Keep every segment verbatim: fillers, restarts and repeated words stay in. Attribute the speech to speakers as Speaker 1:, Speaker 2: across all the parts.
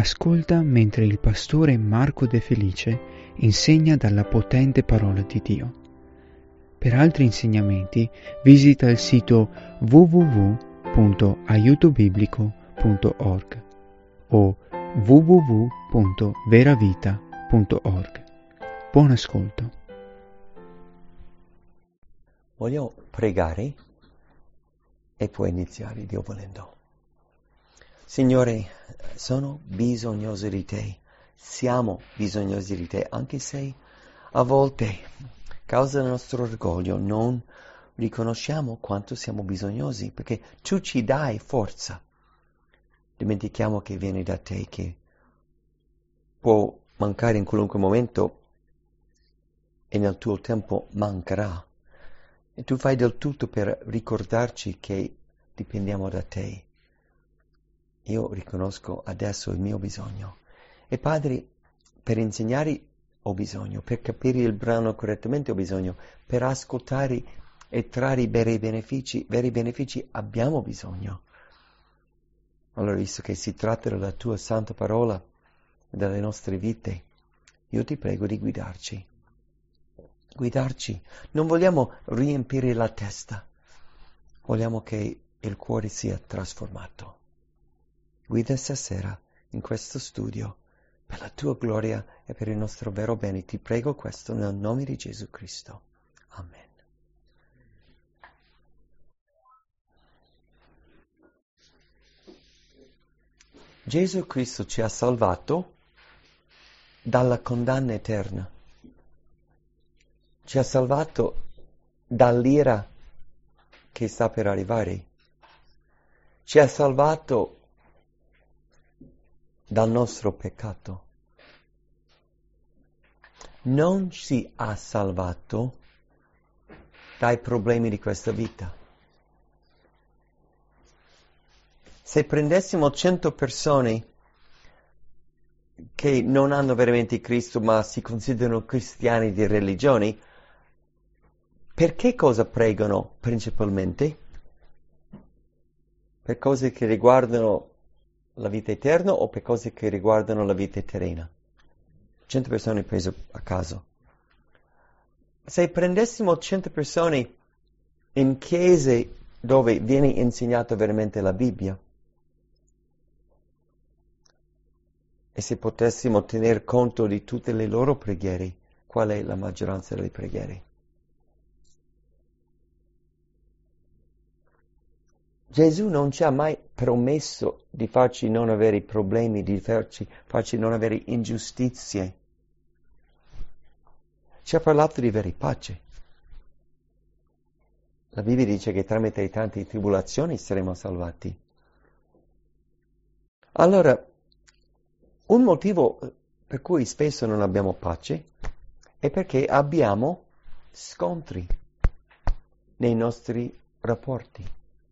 Speaker 1: Ascolta mentre il pastore Marco De Felice insegna dalla potente parola di Dio. Per altri insegnamenti visita il sito w w w punto aiuto biblico punto org o w w w punto veravita punto org. Buon ascolto.
Speaker 2: Voglio pregare e poi iniziare, Dio volendo. Signore, sono bisognoso di Te, siamo bisognosi di Te, anche se a volte, a causa del nostro orgoglio, non riconosciamo quanto siamo bisognosi, perché Tu ci dai forza. Dimentichiamo che viene da Te, che può mancare in qualunque momento e nel Tuo tempo mancherà. E Tu fai del tutto per ricordarci che dipendiamo da Te. Io riconosco adesso il mio bisogno. E Padre, per insegnare ho bisogno, per capire il brano correttamente ho bisogno, per ascoltare e trarre i veri benefici, veri benefici abbiamo bisogno. Allora, visto che si tratta della Tua santa parola e delle nostre vite, io ti prego di guidarci. Guidarci. Non vogliamo riempire la testa, vogliamo che il cuore sia trasformato. Guida stasera in questo studio per la Tua gloria e per il nostro vero bene. Ti prego questo nel nome di Gesù Cristo. Amen. Gesù Cristo ci ha salvato dalla condanna eterna. Ci ha salvato dall'ira che sta per arrivare. Ci ha salvato dal nostro peccato. Non ci ha salvato dai problemi di questa vita. Se prendessimo cento persone che non hanno veramente Cristo ma si considerano cristiani di religioni, per che cosa pregano principalmente? Per cose che riguardano la vita eterna o per cose che riguardano la vita terrena? Cento persone prese a caso. Se prendessimo cento persone in chiese dove viene insegnata veramente la Bibbia e se potessimo tener conto di tutte le loro preghiere, qual è la maggioranza delle preghiere? Gesù non ci ha mai promesso di farci non avere problemi, di farci, farci non avere ingiustizie. Ci ha parlato di avere pace. La Bibbia dice che tramite tante tribolazioni saremo salvati. Allora, un motivo per cui spesso non abbiamo pace è perché abbiamo scontri nei nostri rapporti.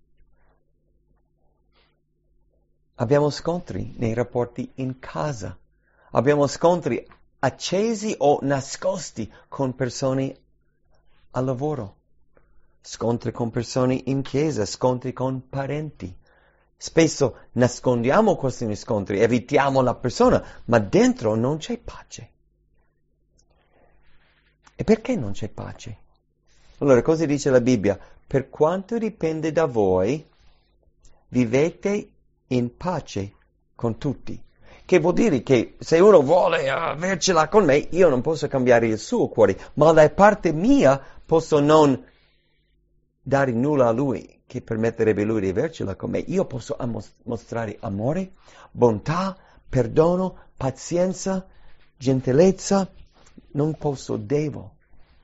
Speaker 2: Abbiamo scontri nei rapporti in casa. Abbiamo scontri accesi o nascosti con persone al lavoro. Scontri con persone in chiesa, scontri con parenti. Spesso nascondiamo questi scontri, evitiamo la persona, ma dentro non c'è pace. E perché non c'è pace? Allora, cosa dice la Bibbia? Per quanto dipende da voi, vivete in pace con tutti. Che vuol dire che se uno vuole avercela con me, io non posso cambiare il suo cuore, ma da parte mia posso non dare nulla a lui che permetterebbe lui di avercela con me. Io posso amos- mostrare amore, bontà, perdono, pazienza, gentilezza. Non posso, devo.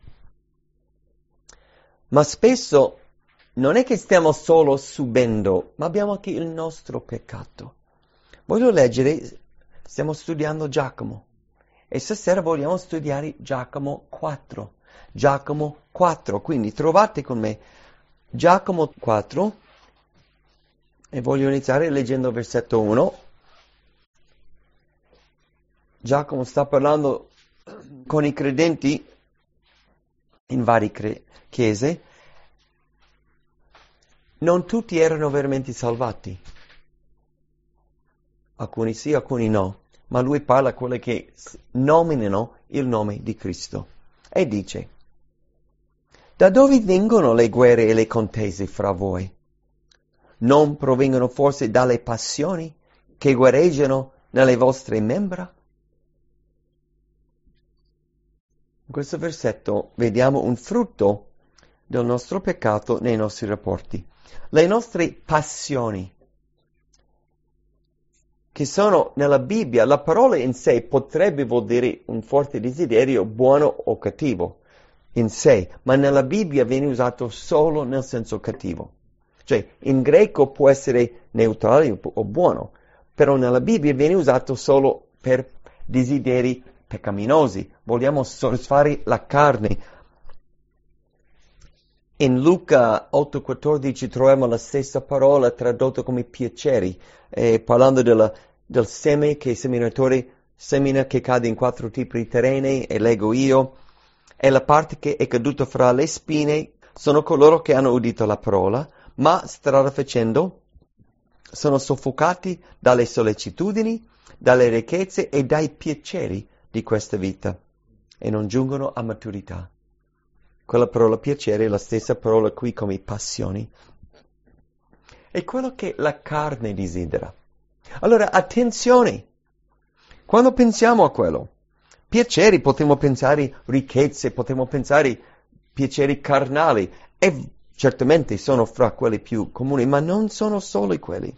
Speaker 2: Ma spesso non è che stiamo solo subendo, ma abbiamo anche il nostro peccato. Voglio leggere, stiamo studiando Giacomo e stasera vogliamo studiare Giacomo quattro. Giacomo quattro, quindi trovate con me Giacomo quattro e voglio iniziare leggendo versetto uno. Giacomo sta parlando con i credenti in varie cre- chiese. Non tutti erano veramente salvati. alcuni sì, alcuni no, ma lui parla a quelli che nominano il nome di Cristo. E dice, da dove vengono le guerre e le contese fra voi? Non provengono forse dalle passioni che guerreggiano nelle vostre membra? In questo versetto vediamo un frutto del nostro peccato nei nostri rapporti. Le nostre passioni, che sono nella Bibbia, la parola in sé potrebbe vuol dire un forte desiderio buono o cattivo in sé, ma nella Bibbia viene usato solo nel senso cattivo. Cioè, in greco può essere neutrale o buono, però nella Bibbia viene usato solo per desideri peccaminosi. Vogliamo soddisfare la carne. In Luca otto quattordici troviamo la stessa parola tradotta come piaceri, eh, parlando della, del seme che il seminatore semina che cade in quattro tipi di terreni, e leggo io, e la parte che è caduta fra le spine sono coloro che hanno udito la parola, ma strada facendo sono soffocati dalle sollecitudini, dalle ricchezze e dai piaceri di questa vita e non giungono a maturità. Quella parola piacere è la stessa parola qui come passioni. È quello che la carne desidera. Allora, attenzione! Quando pensiamo a quello, piaceri, potremmo pensare ricchezze, potremmo pensare piaceri carnali, e certamente sono fra quelli più comuni, ma non sono solo quelli.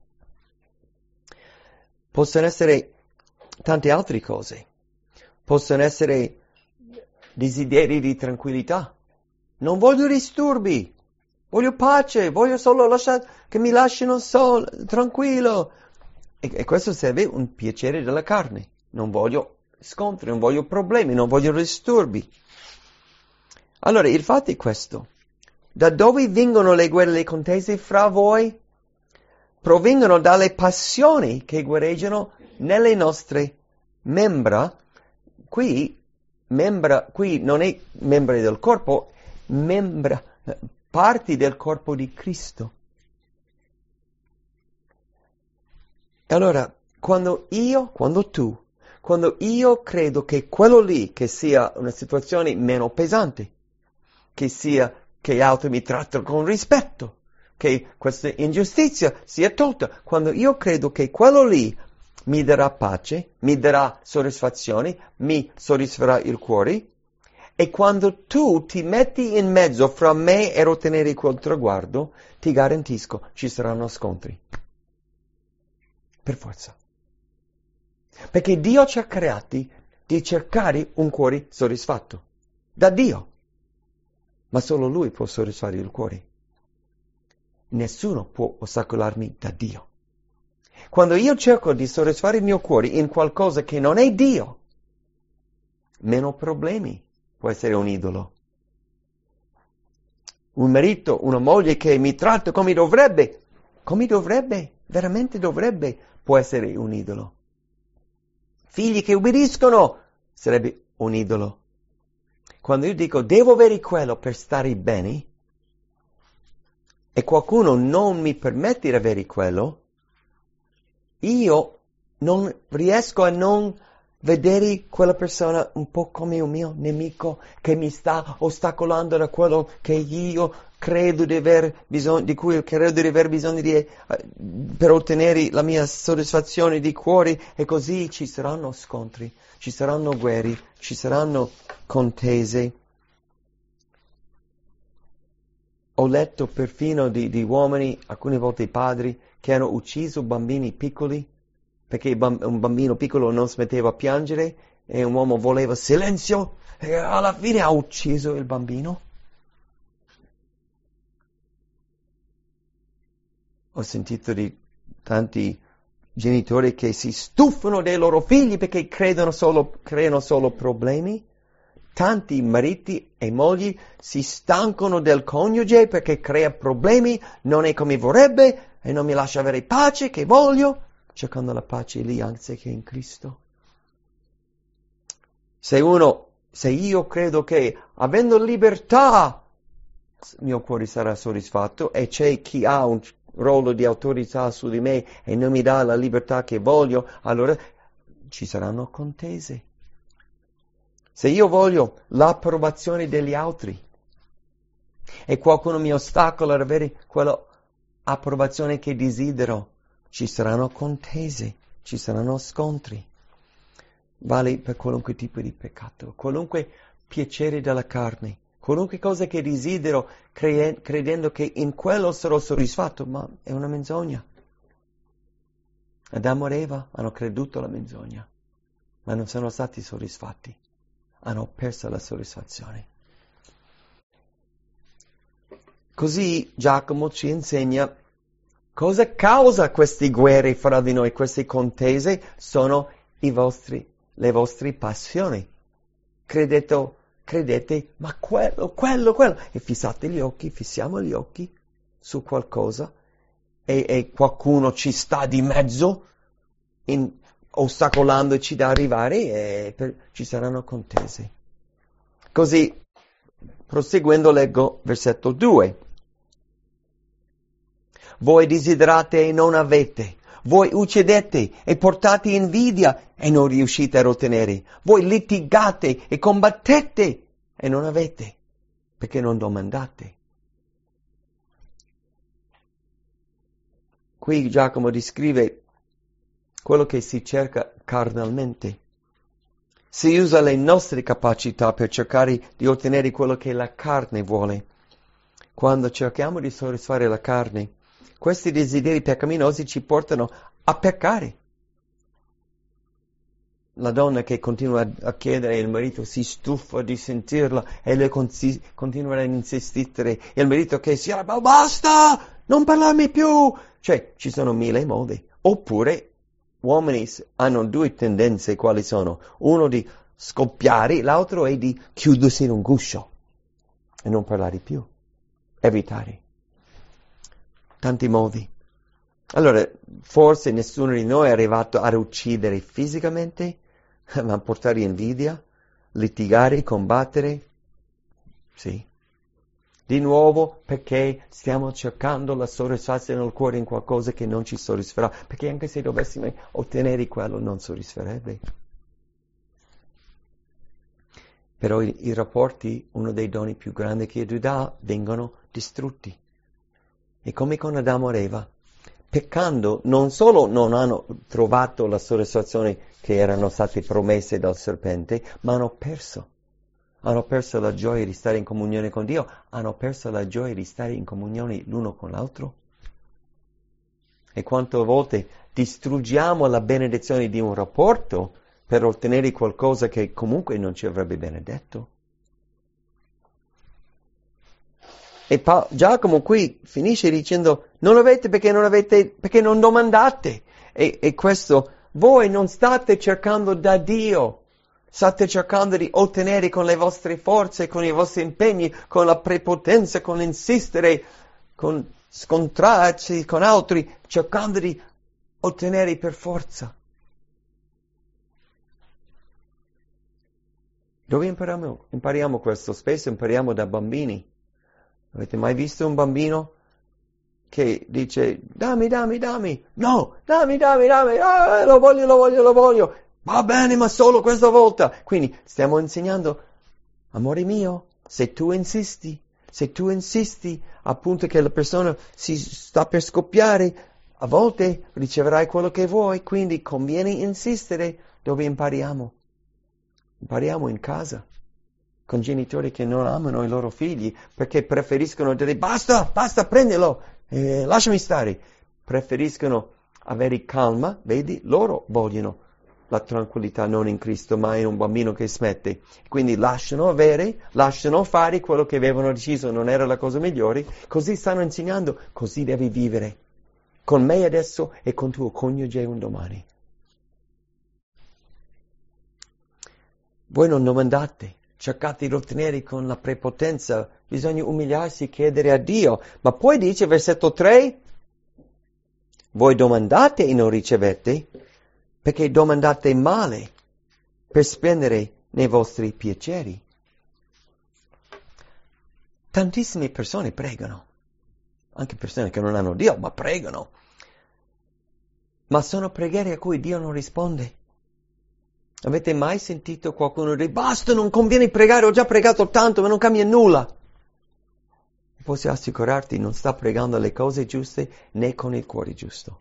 Speaker 2: Possono essere tante altre cose. Possono essere desideri di tranquillità. Non voglio disturbi, voglio pace, voglio solo lasciare, che mi lasciano solo, tranquillo. E, e questo serve un piacere della carne. Non voglio scontri, non voglio problemi, non voglio disturbi. Allora, il fatto è questo. Da dove vengono le guerre e le contese fra voi? Provengono dalle passioni che guerreggiano nelle nostre membra. Qui Membra, qui non è membri del corpo, membra, parti del corpo di Cristo. E allora, quando io, quando tu, quando io credo che quello lì, che sia una situazione meno pesante, che sia che altri mi trattano con rispetto, che questa ingiustizia sia tolta, quando io credo che quello lì mi darà pace, mi darà soddisfazione, mi soddisferà il cuore, e quando tu ti metti in mezzo fra me e ottenere quel traguardo, ti garantisco, ci saranno scontri. Per forza. Perché Dio ci ha creati di cercare un cuore soddisfatto. Da Dio. Ma solo Lui può soddisfare il cuore. Nessuno può ostacolarmi da Dio. Quando io cerco di soddisfare il mio cuore in qualcosa che non è Dio, meno problemi può essere un idolo. Un marito, una moglie che mi tratta come dovrebbe, come dovrebbe, veramente dovrebbe, può essere un idolo. Figli che ubbidiscono, sarebbe un idolo. Quando io dico devo avere quello per stare bene, e qualcuno non mi permette di avere quello, io non riesco a non vedere quella persona un po' come un mio nemico che mi sta ostacolando da quello che io credo di aver bisogno, di cui credo di aver bisogno di, eh, per ottenere la mia soddisfazione di cuore, e così ci saranno scontri, ci saranno guerre, ci saranno contese. Ho letto perfino di, di uomini, alcune volte padri, che hanno ucciso bambini piccoli, perché un bambino piccolo non smetteva a piangere, e un uomo voleva silenzio, e alla fine ha ucciso il bambino. Ho sentito di tanti genitori che si stufano dei loro figli perché credono solo, creano solo problemi. Tanti mariti e mogli si stancano del coniuge perché crea problemi, non è come vorrebbe e non mi lascia avere pace che voglio, cercando la pace lì anziché in Cristo. Se uno, se io credo che avendo libertà mio cuore sarà soddisfatto, e c'è chi ha un, ruolo di autorità su di me e non mi dà la libertà che voglio, allora ci saranno contese. Se io voglio l'approvazione degli altri e qualcuno mi ostacola ad avere quella approvazione che desidero, ci saranno contese, ci saranno scontri. Vale per qualunque tipo di peccato, qualunque piacere della carne, qualunque cosa che desidero cre- credendo che in quello sarò soddisfatto, ma è una menzogna. Adamo ed Eva hanno creduto alla menzogna, ma non sono stati soddisfatti, hanno perso la soddisfazione. Così Giacomo ci insegna cosa causa queste guerre fra di noi, queste contese, sono i vostri, le vostre passioni. Credete, credete, ma quello, quello, quello, e fissate gli occhi, fissiamo gli occhi su qualcosa e, e qualcuno ci sta di mezzo, in, ostacolandoci da arrivare e per, ci saranno contese. Così, proseguendo, leggo versetto due. Voi desiderate e non avete. Voi uccidete e portate invidia e non riuscite a ottenere. Voi litigate e combattete e non avete, perché non domandate. Qui Giacomo descrive quello che si cerca carnalmente. Si usa le nostre capacità per cercare di ottenere quello che la carne vuole. Quando cerchiamo di soddisfare la carne, questi desideri peccaminosi ci portano a peccare. La donna che continua a chiedere e il marito si stufa di sentirla e lei consi- continua a insistere. E il marito che si arrabbia, basta, non parlarmi più. Cioè, ci sono mille modi. Oppure, uomini hanno due tendenze, quali sono? Uno di scoppiare, l'altro è di chiudersi in un guscio e non parlare più. Evitare. Tanti modi. Allora, forse nessuno di noi è arrivato ad uccidere fisicamente, ma a portare invidia, litigare, combattere. Sì. Di nuovo, perché stiamo cercando la soddisfazione nel cuore in qualcosa che non ci soddisferà, perché anche se dovessimo ottenere quello non soddisferebbe. Però i, i rapporti, uno dei doni più grandi che Dio dà, vengono distrutti. E come con Adamo ed Eva, peccando non solo non hanno trovato la soddisfazione che erano state promesse dal serpente, ma hanno perso. Hanno perso la gioia di stare in comunione con Dio, hanno perso la gioia di stare in comunione l'uno con l'altro. E quante volte distruggiamo la benedizione di un rapporto per ottenere qualcosa che comunque non ci avrebbe benedetto. E pa- Giacomo qui finisce dicendo, non avete perché non avete, perché non domandate. E, e questo, voi non state cercando da Dio, state cercando di ottenere con le vostre forze, con i vostri impegni, con la prepotenza, con insistere, con scontrarsi con altri, cercando di ottenere per forza. Dove impariamo, impariamo questo? Spesso impariamo da bambini. Avete mai visto un bambino che dice dammi, dammi, dammi, no, dammi, dammi, dammi, ah, lo voglio, lo voglio, lo voglio, va bene ma solo questa volta. Quindi stiamo insegnando, amore mio, se tu insisti, se tu insisti appunto che la persona si sta per scoppiare, a volte riceverai quello che vuoi, quindi conviene insistere. Dove impariamo? Impariamo in casa. Con genitori che non amano i loro figli perché preferiscono dire basta, basta, prendilo, eh, lasciami stare. Preferiscono avere calma, vedi, loro vogliono la tranquillità non in Cristo ma in un bambino che smette. Quindi lasciano avere, lasciano fare quello che avevano deciso non era la cosa migliore, così stanno insegnando, così devi vivere con me adesso e con tuo coniuge un domani. Voi non domandate. Cercate di ottenere con la prepotenza, bisogna umiliarsi e chiedere a Dio. Ma poi dice, versetto tre, voi domandate e non ricevete, perché domandate male per spendere nei vostri piaceri. Tantissime persone pregano, anche persone che non hanno Dio, ma pregano. Ma sono preghiere a cui Dio non risponde. Avete mai sentito qualcuno dire, basta, non conviene pregare, ho già pregato tanto, ma non cambia nulla? Posso assicurarti, non sta pregando le cose giuste né con il cuore giusto.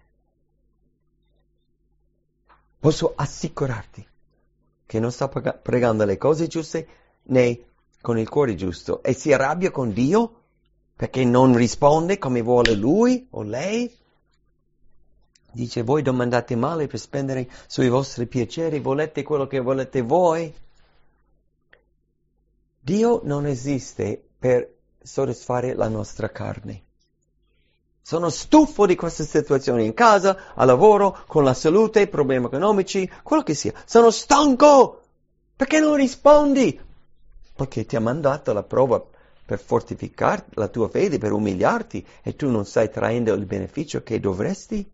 Speaker 2: Posso assicurarti che non sta pregando le cose giuste né con il cuore giusto. E si arrabbia con Dio perché non risponde come vuole lui o lei. Dice, voi domandate male per spendere sui vostri piaceri, volete quello che volete voi. Dio non esiste per soddisfare la nostra carne. Sono stufo di queste situazioni in casa, al lavoro, con la salute, problemi economici, quello che sia. Sono stanco! Perché non rispondi? Perché ti ha mandato la prova per fortificare la tua fede, per umiliarti, e tu non stai traendo il beneficio che dovresti?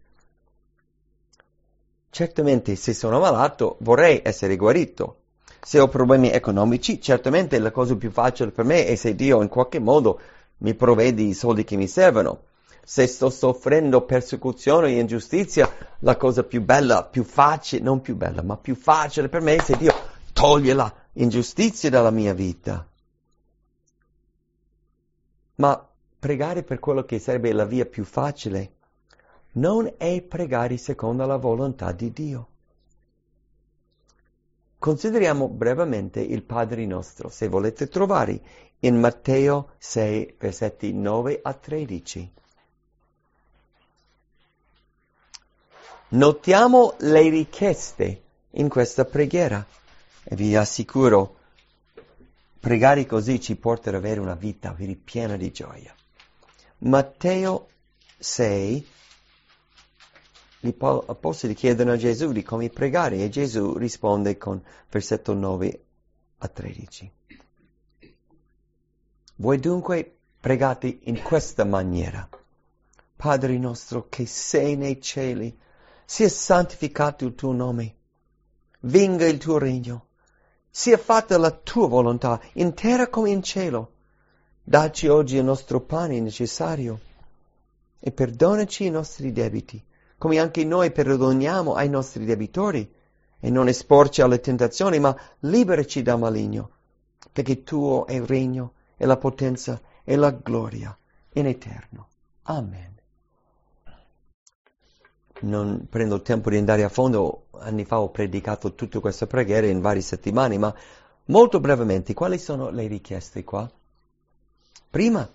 Speaker 2: Certamente, se sono malato, vorrei essere guarito. Se ho problemi economici, certamente la cosa più facile per me è se Dio in qualche modo mi provvede i soldi che mi servono. Se sto soffrendo persecuzione e ingiustizia, la cosa più bella, più facile, non più bella, ma più facile per me è se Dio toglie la ingiustizia dalla mia vita. Ma pregare per quello che sarebbe la via più facile non è pregare secondo la volontà di Dio. Consideriamo brevemente il Padre nostro, se volete trovare, in Matteo sei, versetti nove a tredici. Notiamo le richieste in questa preghiera e vi assicuro, pregare così ci porta ad avere una vita piena di gioia. Matteo sei, gli apostoli chiedono a Gesù di come pregare e Gesù risponde con versetto nove a tredici. Voi dunque pregate in questa maniera. Padre nostro che sei nei cieli, sia santificato il tuo nome, venga il tuo regno, sia fatta la tua volontà in terra come in cielo. Dacci oggi il nostro pane necessario e perdonaci i nostri debiti, come anche noi perdoniamo ai nostri debitori, e non esporci alle tentazioni, ma liberaci dal maligno, perché tuo è il regno e la potenza e la gloria in eterno. Amen. Non prendo il tempo di andare a fondo, anni fa ho predicato tutta questa preghiera in varie settimane, ma molto brevemente, quali sono le richieste qua? Prima,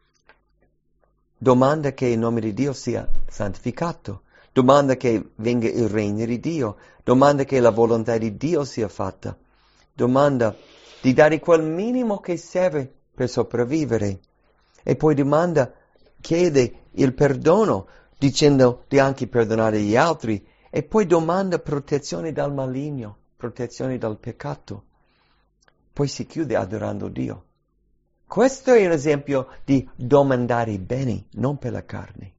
Speaker 2: domanda che il nome di Dio sia santificato, domanda che venga il regno di Dio, domanda che la volontà di Dio sia fatta, domanda di dare quel minimo che serve per sopravvivere, e poi domanda, chiede il perdono, dicendo di anche perdonare gli altri, e poi domanda protezione dal maligno, protezione dal peccato. Poi si chiude adorando Dio. Questo è un esempio di domandare bene, non per la carne.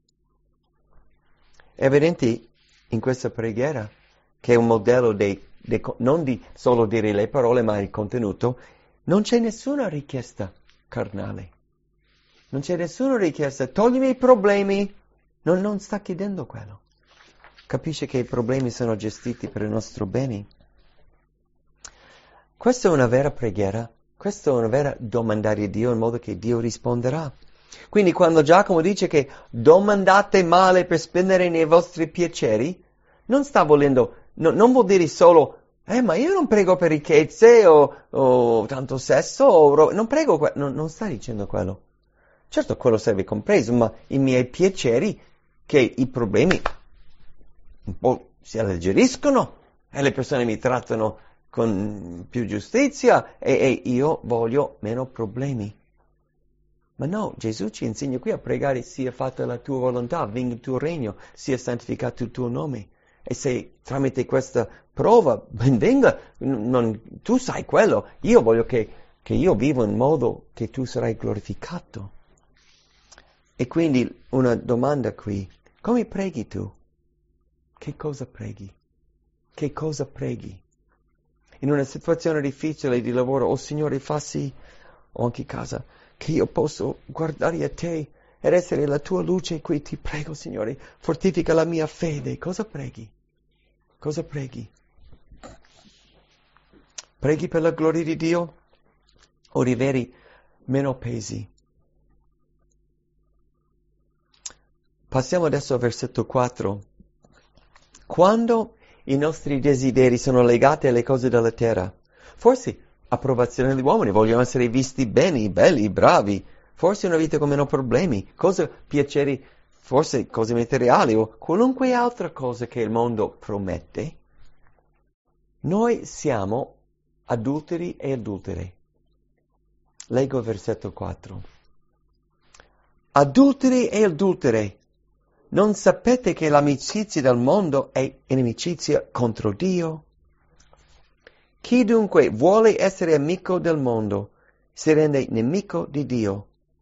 Speaker 2: È evidente in questa preghiera che è un modello di, di, non di solo dire le parole, ma il contenuto. Non c'è nessuna richiesta carnale. Non c'è nessuna richiesta, toglimi i problemi. Non, non sta chiedendo quello. Capisce che i problemi sono gestiti per il nostro bene. Questa è una vera preghiera. Questa è una vera domandare a Dio in modo che Dio risponderà. Quindi quando Giacomo dice che domandate male per spendere nei vostri piaceri, non sta volendo, no, non vuol dire solo, eh ma io non prego per ricchezze o, o tanto sesso, o, non prego, que-. Non, non sta dicendo quello. Certo, quello serve compreso, ma i miei piaceri, che i problemi un po' si alleggeriscono e le persone mi trattano con più giustizia e, e io voglio meno problemi. Ma no, Gesù ci insegna qui a pregare sia fatta la tua volontà, venga il tuo regno, sia santificato il tuo nome. E se tramite questa prova ben venga, non, tu sai quello, io voglio che, che io vivo in modo che tu sarai glorificato. E quindi una domanda qui, come preghi tu? Che cosa preghi? Che cosa preghi? In una situazione difficile di lavoro, oh Signore, fa sì, o anche a casa, che io posso guardare a te ed essere la tua luce qui. Ti prego, Signore, fortifica la mia fede. Cosa preghi? Cosa preghi? Preghi per la gloria di Dio o riveri meno pesi? Passiamo adesso al versetto quattro. Quando i nostri desideri sono legati alle cose della terra, forse approvazione degli uomini, vogliono essere visti bene, belli, bravi, forse una vita con meno problemi, cose, piaceri, forse cose materiali o qualunque altra cosa che il mondo promette, noi siamo adulteri e adultere. Leggo il versetto quattro. Adulteri e adultere, non sapete che l'amicizia del mondo è inimicizia contro Dio? Chi dunque vuole essere amico del mondo si rende nemico di Dio.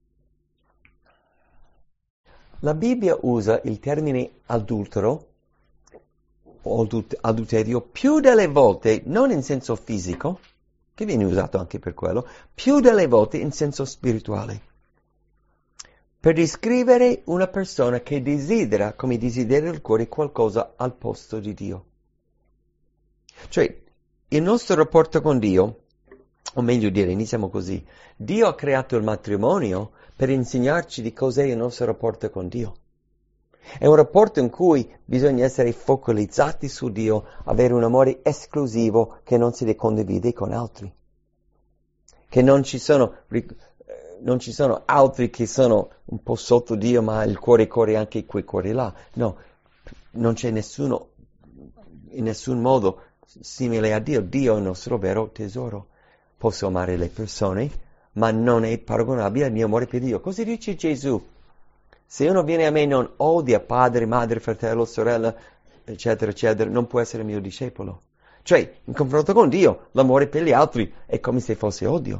Speaker 2: La Bibbia usa il termine adultero o adulterio più delle volte, non in senso fisico, che viene usato anche per quello, più delle volte in senso spirituale, per descrivere una persona che desidera, come desideria il cuore, qualcosa al posto di Dio. Cioè, il nostro rapporto con Dio, o meglio dire, iniziamo così, Dio ha creato il matrimonio per insegnarci di cos'è il nostro rapporto con Dio. È un rapporto in cui bisogna essere focalizzati su Dio, avere un amore esclusivo che non si condivide con altri. Che non ci sono, non ci sono altri che sono un po' sotto Dio, ma il cuore corre anche quei cuori là. No, non c'è nessuno, in nessun modo simile a Dio. Dio è il nostro vero tesoro. Posso amare le persone, ma non è paragonabile al mio amore per Dio. Così dice Gesù. Se uno viene a me e non odia padre, madre, fratello, sorella, eccetera, eccetera, non può essere mio discepolo. Cioè, in confronto con Dio, l'amore per gli altri è come se fosse odio.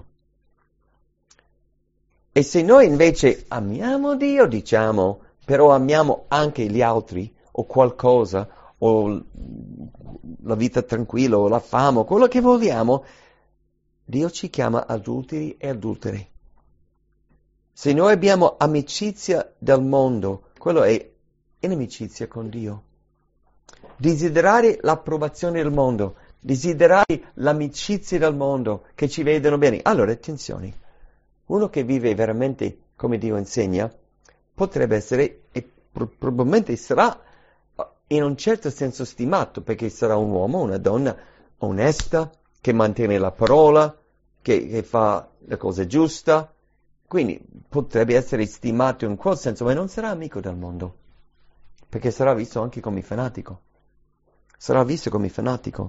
Speaker 2: E se noi invece amiamo Dio, diciamo, però amiamo anche gli altri, o qualcosa, o la vita tranquilla, o la fama, o quello che vogliamo, Dio ci chiama adulteri e adultere. Se noi abbiamo amicizia del mondo, quello è inimicizia con Dio. Desiderare l'approvazione del mondo, desiderare l'amicizia del mondo, che ci vedono bene. Allora, attenzione, uno che vive veramente come Dio insegna, potrebbe essere, e pro- probabilmente sarà in un certo senso stimato, perché sarà un uomo, una donna onesta, che mantiene la parola, che, che fa la cosa giusta. Quindi potrebbe essere stimato in quel senso, ma non sarà amico del mondo, perché sarà visto anche come fanatico. Sarà visto come fanatico.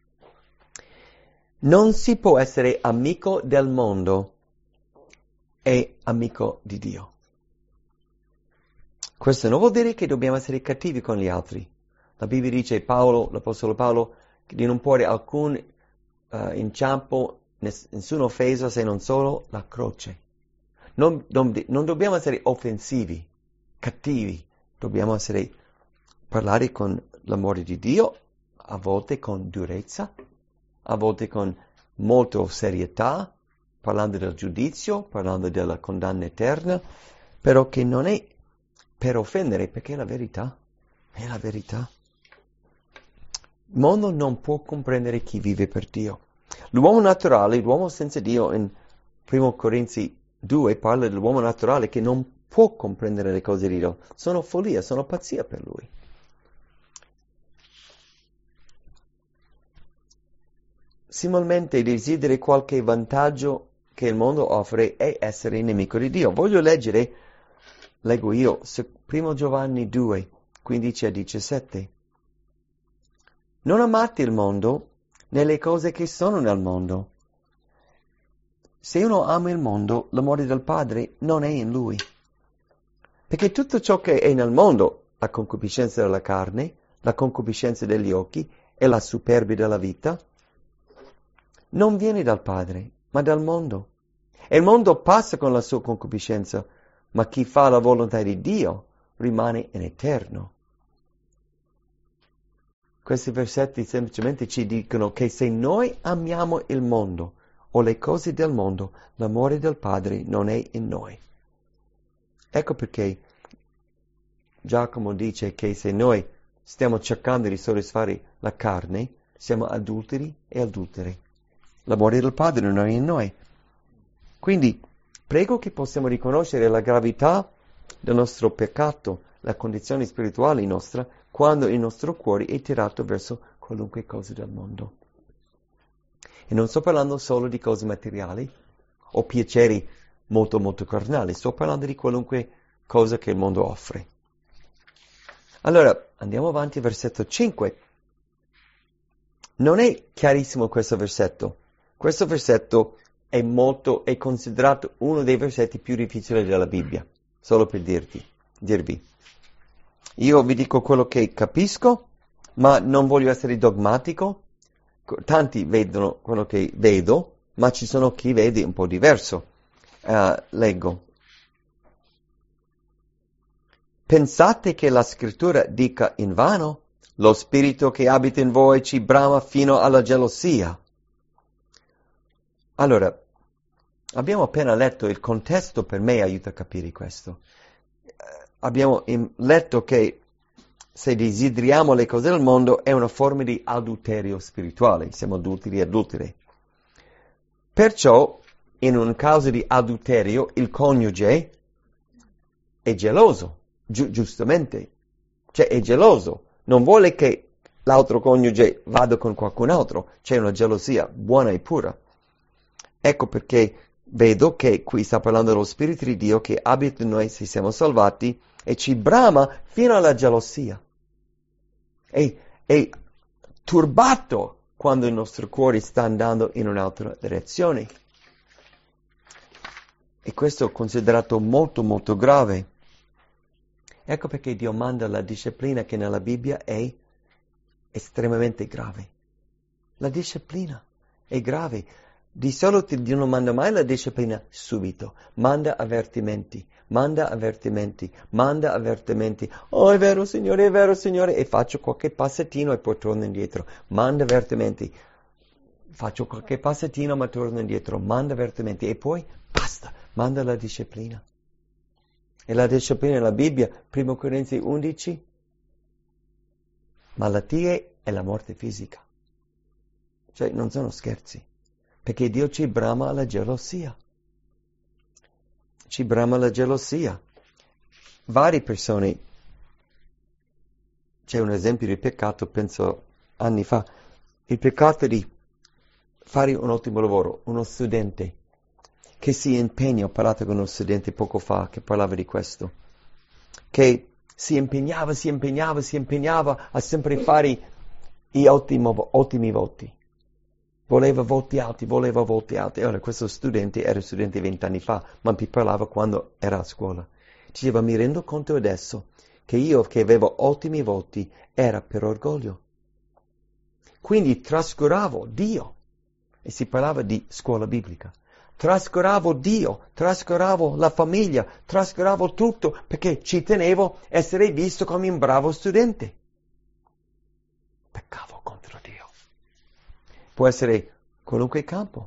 Speaker 2: Non si può essere amico del mondo e amico di Dio. Questo non vuol dire che dobbiamo essere cattivi con gli altri. La Bibbia dice, Paolo, l'Apostolo Paolo, di non porre alcun uh, inciampo, ness- nessuna offesa se non solo la croce. Non, non, non dobbiamo essere offensivi, cattivi, dobbiamo essere, parlare con l'amore di Dio, a volte con durezza, a volte con molta serietà, parlando del giudizio, parlando della condanna eterna, però che non è per offendere, perché è la verità, è la verità. Il mondo non può comprendere chi vive per Dio. L'uomo naturale, l'uomo senza Dio, in primo Corinzi due parla dell'uomo naturale che non può comprendere le cose di Dio. Sono follia, sono pazzia per lui. Similmente desideri qualche vantaggio che il mondo offre è essere nemico di Dio. Voglio leggere, leggo io, primo Giovanni due, quindici a diciassette. Non amate il mondo né le cose che sono nel mondo. Se uno ama il mondo, l'amore del Padre non è in lui. Perché tutto ciò che è nel mondo, la concupiscenza della carne, la concupiscenza degli occhi e la superbia della vita, non viene dal Padre, ma dal mondo. E il mondo passa con la sua concupiscenza, ma chi fa la volontà di Dio rimane in eterno. Questi versetti semplicemente ci dicono che se noi amiamo il mondo, o le cose del mondo, l'amore del Padre non è in noi. Ecco perché Giacomo dice che se noi stiamo cercando di soddisfare la carne, siamo adulteri e adulteri. L'amore del Padre non è in noi. Quindi prego che possiamo riconoscere la gravità del nostro peccato, la condizione spirituale nostra, quando il nostro cuore è tirato verso qualunque cosa del mondo. E non sto parlando solo di cose materiali o piaceri molto molto carnali, sto parlando di qualunque cosa che il mondo offre. Allora, andiamo avanti, versetto cinque. Non è chiarissimo questo versetto. Questo versetto è molto, è considerato uno dei versetti più difficili della Bibbia, solo per dirti, dirvi. Io vi dico quello che capisco, ma non voglio essere dogmatico. Tanti vedono quello che vedo, ma ci sono chi vede un po' diverso. Uh, leggo. Pensate che la scrittura dica invano? Lo spirito che abita in voi ci brama fino alla gelosia. Allora, abbiamo appena letto, il contesto per me aiuta a capire questo. Eh, abbiamo in, letto che se desideriamo le cose del mondo è una forma di adulterio spirituale, siamo adulteri e adultere. Perciò, in un caso di adulterio, il coniuge è geloso, gi- giustamente, cioè è geloso, non vuole che l'altro coniuge vada con qualcun altro, c'è una gelosia buona e pura. Ecco perché vedo che qui sta parlando dello Spirito di Dio che abita in noi se siamo salvati e ci brama fino alla gelosia. È, è turbato quando il nostro cuore sta andando in un'altra direzione. E questo è considerato molto molto grave. Ecco perché Dio manda la disciplina che nella Bibbia è estremamente grave. La disciplina è grave. Di solito Dio non manda mai la disciplina subito, manda avvertimenti, manda avvertimenti, manda avvertimenti. Oh, è vero Signore, è vero Signore, e faccio qualche passettino e poi torno indietro. Manda avvertimenti, faccio qualche passettino ma torno indietro, manda avvertimenti e poi basta, manda la disciplina. E la disciplina nella Bibbia, primo Corinzi undici, malattie e la morte fisica. Cioè, non sono scherzi. Perché Dio ci brama alla gelosia. Ci brama alla gelosia. Varie persone, c'è un esempio di peccato, penso anni fa, il peccato di fare un ottimo lavoro, uno studente che si impegna, ho parlato con uno studente poco fa che parlava di questo, che si impegnava, si impegnava, si impegnava a sempre fare gli ottimi, ottimi voti. Voleva voti alti, voleva voti alti. E ora questo studente era studente vent'anni fa, ma mi parlava quando era a scuola. Diceva, mi rendo conto adesso che io che avevo ottimi voti era per orgoglio. Quindi trascuravo Dio. E si parlava di scuola biblica. Trascuravo Dio, trascuravo la famiglia, trascuravo tutto perché ci tenevo a essere visto come un bravo studente. Peccavo contro Dio. Può essere qualunque campo.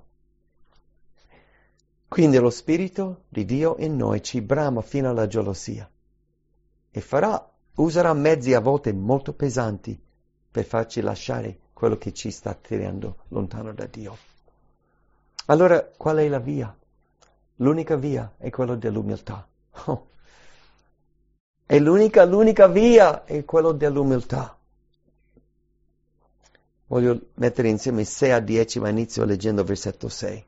Speaker 2: Quindi lo Spirito di Dio in noi ci brama fino alla gelosia e farà, userà mezzi a volte molto pesanti per farci lasciare quello che ci sta tirando lontano da Dio. Allora, qual è la via? L'unica via è quella dell'umiltà. Oh. E l'unica, l'unica via è quella dell'umiltà. Voglio mettere insieme sei a dieci, ma inizio leggendo versetto sei.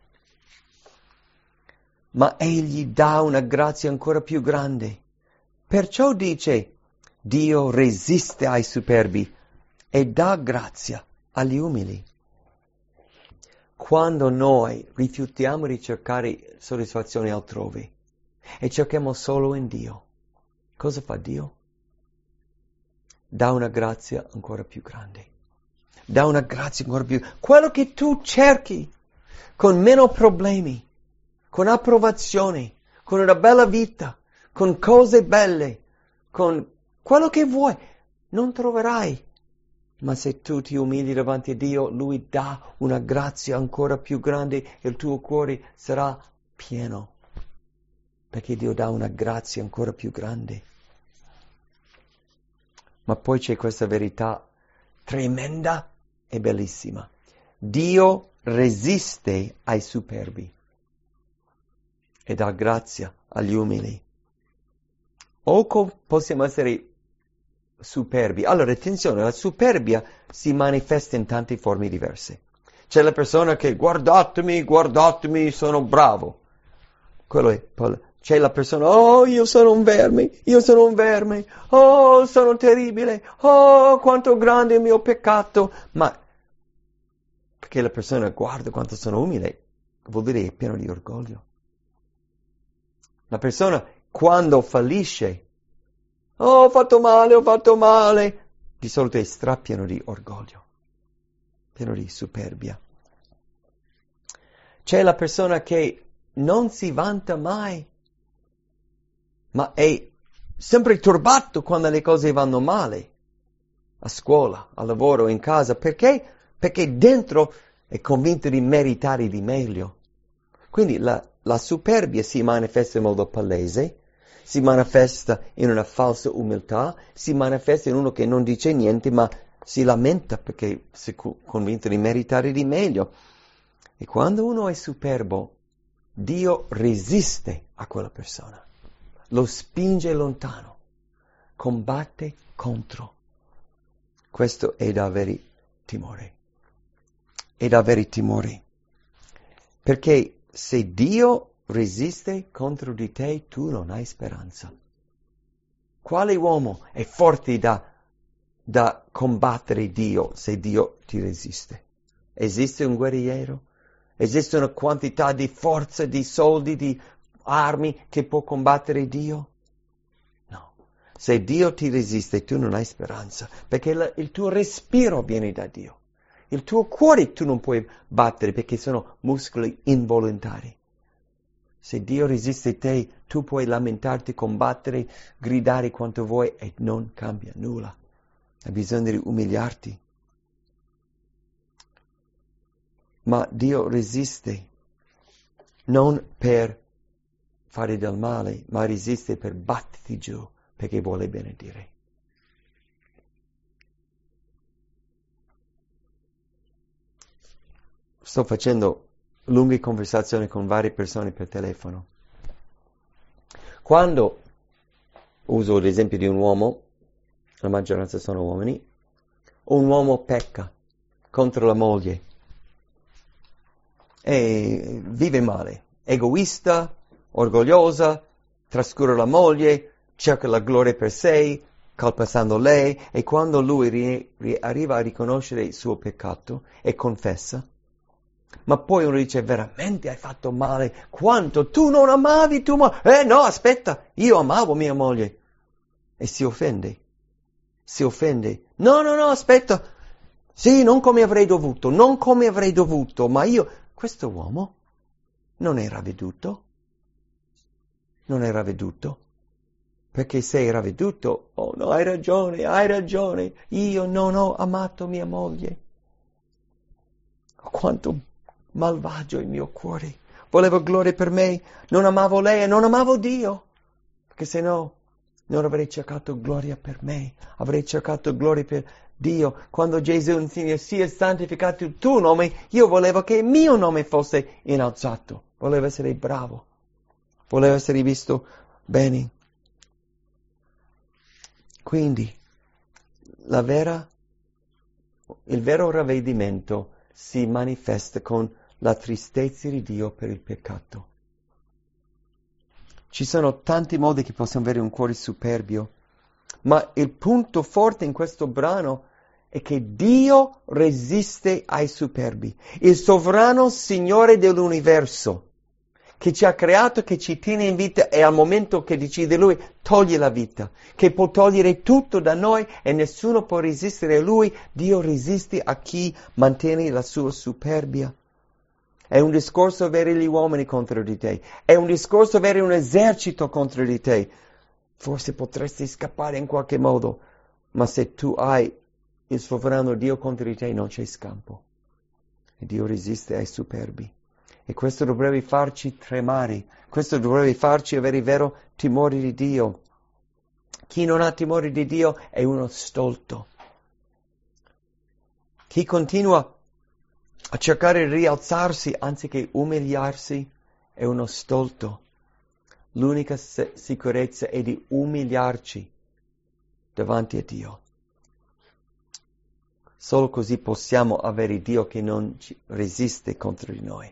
Speaker 2: Ma egli dà una grazia ancora più grande. Perciò dice, Dio resiste ai superbi e dà grazia agli umili. Quando noi rifiutiamo di cercare soddisfazione altrove e cerchiamo solo in Dio, cosa fa Dio? Dà una grazia ancora più grande. Dà una grazia ancora più. Quello che tu cerchi, con meno problemi, con approvazione, con una bella vita, con cose belle, con quello che vuoi, non troverai. Ma se tu ti umili davanti a Dio, Lui dà una grazia ancora più grande e il tuo cuore sarà pieno. perché Dio dà una grazia ancora più grande. Ma poi c'è questa verità tremenda e bellissima. Dio resiste ai superbi e dà grazia agli umili. O co- possiamo essere superbi. Allora, attenzione, la superbia si manifesta in tante forme diverse. C'è la persona che guardatemi, guardatemi, sono bravo. Quello è, c'è la persona, oh, io sono un verme, io sono un verme, oh, sono terribile, oh, quanto grande è il mio peccato. Ma perché la persona guarda quanto sono umile, vuol dire che è pieno di orgoglio. La persona, quando fallisce, oh, ho fatto male, ho fatto male, di solito è strapieno di orgoglio, pieno di superbia. C'è la persona che non si vanta mai, ma è sempre turbato quando le cose vanno male, a scuola, al lavoro, in casa. Perché? Perché dentro è convinto di meritare di meglio. Quindi la, la superbia si manifesta in modo palese, si manifesta in una falsa umiltà, si manifesta in uno che non dice niente ma si lamenta perché è convinto di meritare di meglio. E quando uno è superbo, Dio resiste a quella persona, lo spinge lontano, combatte contro. Questo è da avere timore, è da avere timore, perché se Dio resiste contro di te, tu non hai speranza. Quale uomo è forte da, da combattere Dio se Dio ti resiste? Esiste un guerriero? Esiste una quantità di forza, di soldi, di armi che può combattere Dio? No. Se Dio ti resiste, tu non hai speranza, perché la, il tuo respiro viene da Dio. Il tuo cuore tu non puoi battere perché sono muscoli involontari. Se Dio resiste te, tu puoi lamentarti, combattere, gridare quanto vuoi e non cambia nulla. Hai bisogno di umiliarti. Ma Dio resiste non per fare del male, ma resiste per batterti giù, perché vuole benedire. Sto facendo lunghe conversazioni con varie persone per telefono. Quando uso l'esempio di un uomo, la maggioranza sono uomini, un uomo pecca contro la moglie e vive male, egoista, orgogliosa, trascura la moglie, cerca la gloria per sé, calpestando lei, e quando lui ri- ri- arriva a riconoscere il suo peccato e confessa, ma poi uno dice, veramente hai fatto male, quanto tu non amavi tua moglie, eh no, aspetta, io amavo mia moglie, e si offende, si offende, no, no, no, aspetta, sì, non come avrei dovuto, non come avrei dovuto, ma io, questo uomo non era veduto, non era veduto, perché se era veduto, oh no, hai ragione, hai ragione, io non ho amato mia moglie, quanto malvagio il mio cuore, volevo gloria per me, non amavo lei e non amavo Dio, perché se no non avrei cercato gloria per me, avrei cercato gloria per Dio. Quando Gesù insegna sia santificato il tuo nome, io volevo che il mio nome fosse innalzato, volevo essere bravo, volevo essere visto bene. Quindi la vera, il vero ravvedimento si manifesta con la tristezza di Dio per il peccato. Ci sono tanti modi che possiamo avere un cuore superbio, ma il punto forte in questo brano è che Dio resiste ai superbi. Il sovrano Signore dell'universo, che ci ha creato, che ci tiene in vita, e al momento che decide Lui, toglie la vita, che può togliere tutto da noi e nessuno può resistere a Lui. Dio resiste a chi mantiene la sua superbia. È un discorso avere gli uomini contro di te, è un discorso avere un esercito contro di te. Forse potresti scappare in qualche modo, ma se tu hai il sovrano Dio contro di te non c'è scampo. E Dio resiste ai superbi. E questo dovrebbe farci tremare, questo dovrebbe farci avere vero timore di Dio. Chi non ha timore di Dio è uno stolto. Chi continua a cercare di rialzarsi anziché umiliarsi è uno stolto. L'unica se- sicurezza è di umiliarci davanti a Dio. Solo così possiamo avere Dio che non ci resiste contro di noi.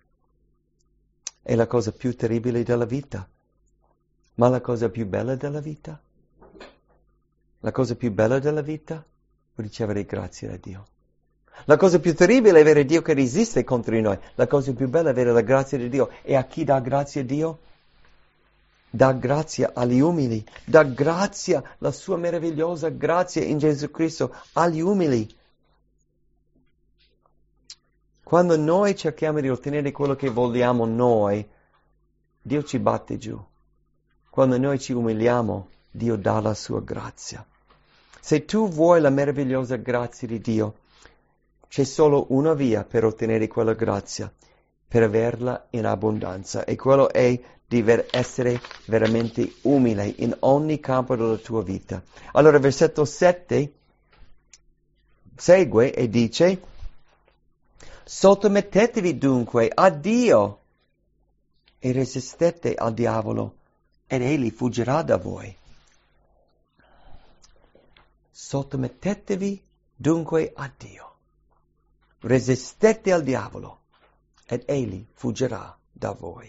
Speaker 2: È la cosa più terribile della vita, ma la cosa più bella della vita? La cosa più bella della vita è ricevere grazie da Dio. La cosa più terribile è avere Dio che resiste contro di noi. La cosa più bella è avere la grazia di Dio. E a chi dà grazia a Dio? Dà grazia agli umili. Dà grazia, la sua meravigliosa grazia in Gesù Cristo agli umili. Quando noi cerchiamo di ottenere quello che vogliamo noi, Dio ci batte giù. Quando noi ci umiliamo, Dio dà la sua grazia. Se tu vuoi la meravigliosa grazia di Dio, c'è solo una via per ottenere quella grazia, per averla in abbondanza, e quello è di ver- essere veramente umile in ogni campo della tua vita. Allora, versetto sette segue e dice: sottomettetevi dunque a Dio e resistete al diavolo ed egli fuggirà da voi. Sottomettetevi dunque a Dio. Resistete al diavolo ed egli fuggirà da voi.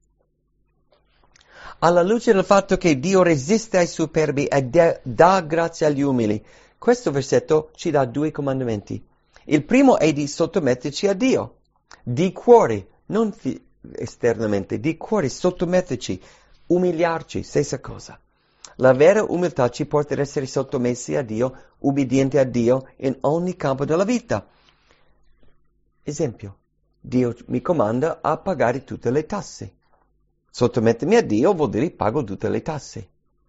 Speaker 2: Alla luce del fatto che Dio resiste ai superbi e de- dà grazia agli umili, questo versetto ci dà due comandamenti. Il primo è di sottometterci a Dio, di cuore, non fi- esternamente, di cuore, sottometterci, umiliarci, stessa cosa. La vera umiltà ci porta ad essere sottomessi a Dio, ubbidienti a Dio in ogni campo della vita. Esempio, Dio mi comanda a pagare tutte le tasse. Sottomettermi a Dio vuol dire pago tutte le tasse.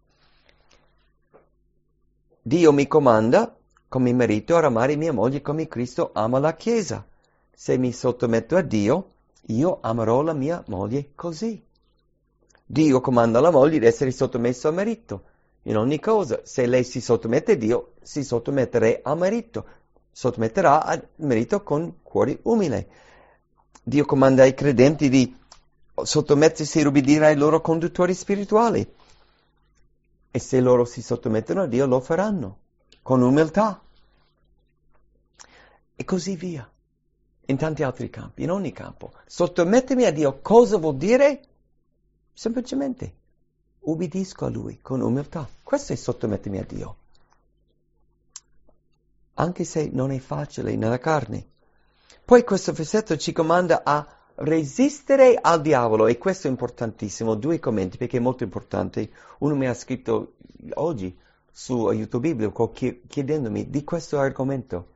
Speaker 2: Dio mi comanda, come marito, a amare mia moglie come Cristo ama la Chiesa. Se mi sottometto a Dio, io amerò la mia moglie così. Dio comanda alla moglie di essere sottomesso al marito. In ogni cosa, se lei si sottomette a Dio, si sottometterà al marito. Sottometterà al marito con cuore umile. Dio comanda ai credenti di sottomettersi e ubbidire ai loro conduttori spirituali. E se loro si sottomettono a Dio, lo faranno con umiltà. E così via. In tanti altri campi, in ogni campo. Sottomettermi a Dio cosa vuol dire? Semplicemente ubbidisco a Lui con umiltà. Questo è sottomettermi a Dio. Anche se non è facile nella carne. Poi questo versetto ci comanda a resistere al diavolo, e questo è importantissimo. Due commenti, perché è molto importante. Uno mi ha scritto oggi su aiuto biblico chiedendomi di questo argomento.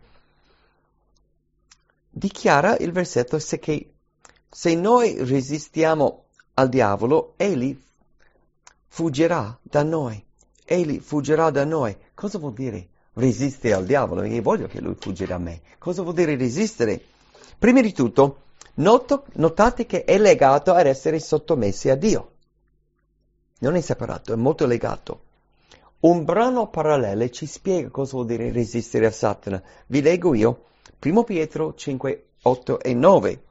Speaker 2: Dichiara il versetto se, che, se noi resistiamo al diavolo, egli fuggirà da noi. Egli fuggirà da noi. Cosa vuol dire resistere al diavolo? Io voglio che lui fugga da me. Cosa vuol dire resistere? Prima di tutto, noto, notate che è legato ad essere sottomessi a Dio. Non è separato, è molto legato. Un brano parallelo ci spiega cosa vuol dire resistere a Satana. Vi leggo io, primo Pietro cinque, otto e nove.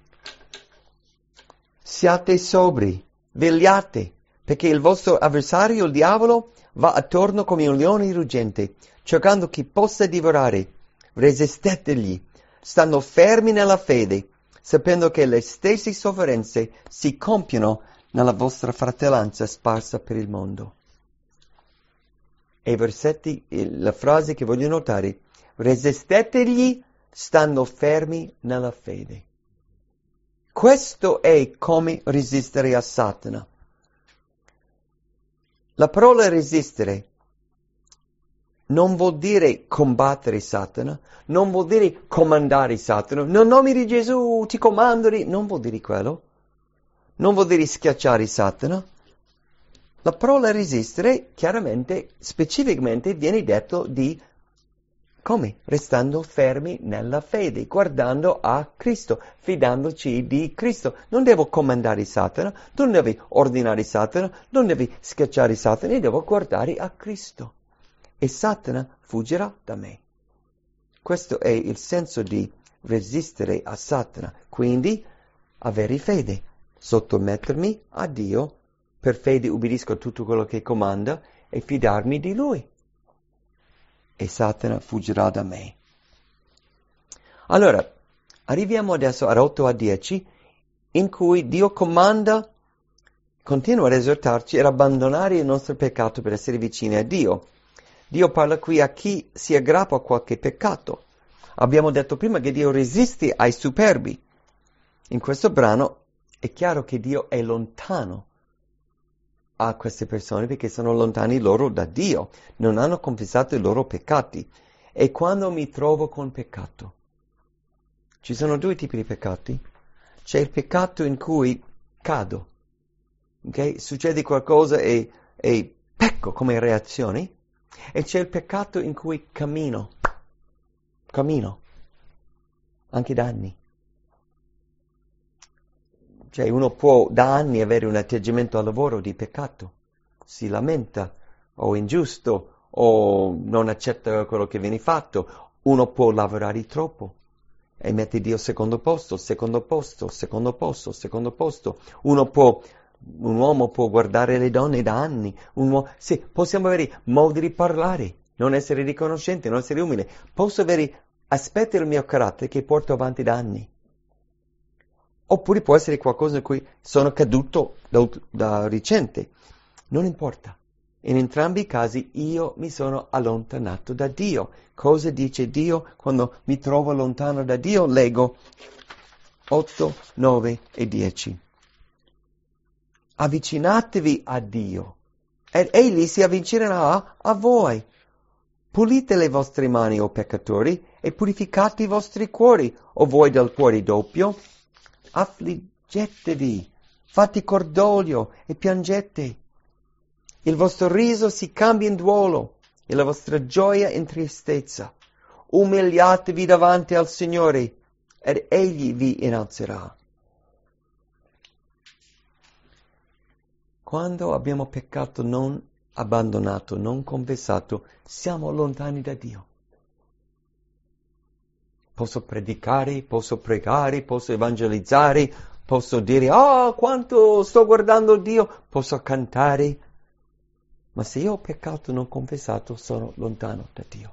Speaker 2: Siate sobri, vegliate, perché il vostro avversario, il diavolo, va attorno come un leone ruggente, cercando chi possa divorare. Resistetegli, stando fermi nella fede, sapendo che le stesse sofferenze si compiono nella vostra fratellanza sparsa per il mondo. E i versetti, la frase che voglio notare, resistetegli stando fermi nella fede. Questo è come resistere a Satana. La parola resistere non vuol dire combattere Satana, non vuol dire comandare Satana. Nel nome di Gesù ti comando di... Non vuol dire quello. Non vuol dire schiacciare Satana. La parola resistere, chiaramente, specificamente, viene detto di Come? Restando fermi nella fede, guardando a Cristo, fidandoci di Cristo. Non devo comandare Satana, non devo ordinare Satana, non devo schiacciare Satana, io devo guardare a Cristo. E Satana fuggirà da me. Questo è il senso di resistere a Satana. Quindi avere fede, sottomettermi a Dio, per fede ubbidisco a tutto quello che comanda e fidarmi di Lui. E Satana fuggirà da me. Allora, arriviamo adesso ad otto a dieci, in cui Dio comanda, continua ad esortarci ad abbandonare il nostro peccato per essere vicini a Dio. Dio parla qui a chi si aggrappa a qualche peccato. Abbiamo detto prima che Dio resiste ai superbi. In questo brano è chiaro che Dio è lontano a queste persone perché sono lontani loro da Dio, non hanno confessato i loro peccati. E quando mi trovo con peccato, ci sono due tipi di peccati. C'è il peccato in cui cado, ok? Succede qualcosa e, e pecco come reazione, e c'è il peccato in cui cammino, cammino, anche da anni. Cioè uno può da anni avere un atteggiamento al lavoro di peccato, si lamenta, o ingiusto, o non accetta quello che viene fatto. Uno può lavorare troppo e mette Dio al secondo posto, secondo posto, secondo posto, secondo posto. Uno può, un uomo può guardare le donne da anni. Un uomo, sì, possiamo avere modi di parlare, non essere riconoscente, non essere umile. Posso avere aspetti del mio carattere che porto avanti da anni. Oppure può essere qualcosa in cui sono caduto da, da recente. Non importa. In entrambi i casi io mi sono allontanato da Dio. Cosa dice Dio quando mi trovo lontano da Dio? Leggo otto, nove e dieci. Avvicinatevi a Dio ed Egli si avvicinerà a voi. Pulite le vostre mani, o peccatori, e purificate i vostri cuori, o voi del cuore doppio. Affliggetevi, fate cordoglio e piangete. Il vostro riso si cambia in duolo e la vostra gioia in tristezza. Umiliatevi davanti al Signore ed Egli vi innalzerà. Quando abbiamo peccato non abbandonato, non confessato, siamo lontani da Dio. Posso predicare, posso pregare, posso evangelizzare, posso dire, oh, quanto sto guardando Dio, posso cantare. Ma se io ho peccato non confessato, sono lontano da Dio.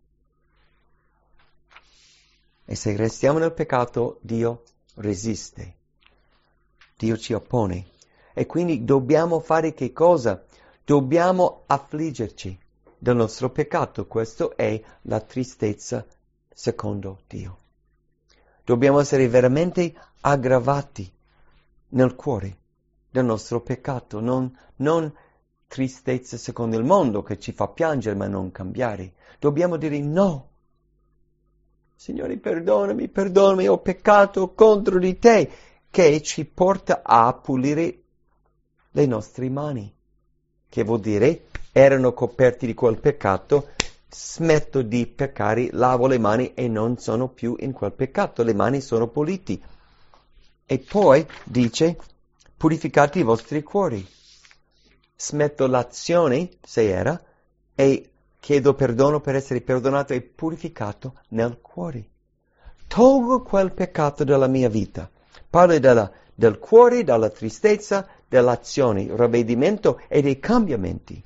Speaker 2: E se restiamo nel peccato, Dio resiste. Dio ci oppone. E quindi dobbiamo fare che cosa? Dobbiamo affliggerci del nostro peccato. Questo è la tristezza secondo Dio. Dobbiamo essere veramente aggravati nel cuore del nostro peccato, non, non tristezza secondo il mondo che ci fa piangere ma non cambiare. Dobbiamo dire no. Signore, perdonami, perdonami, ho peccato contro di te, che ci porta a pulire le nostre mani, che vuol dire erano coperti di quel peccato. Smetto di peccare, lavo le mani e non sono più in quel peccato, le mani sono puliti. E poi dice, purificate i vostri cuori. Smetto l'azione, se era, e chiedo perdono per essere perdonato e purificato nel cuore. Tolgo quel peccato dalla mia vita. Parlo della, del cuore, dalla tristezza, dell'azione, ravvedimento e dei cambiamenti.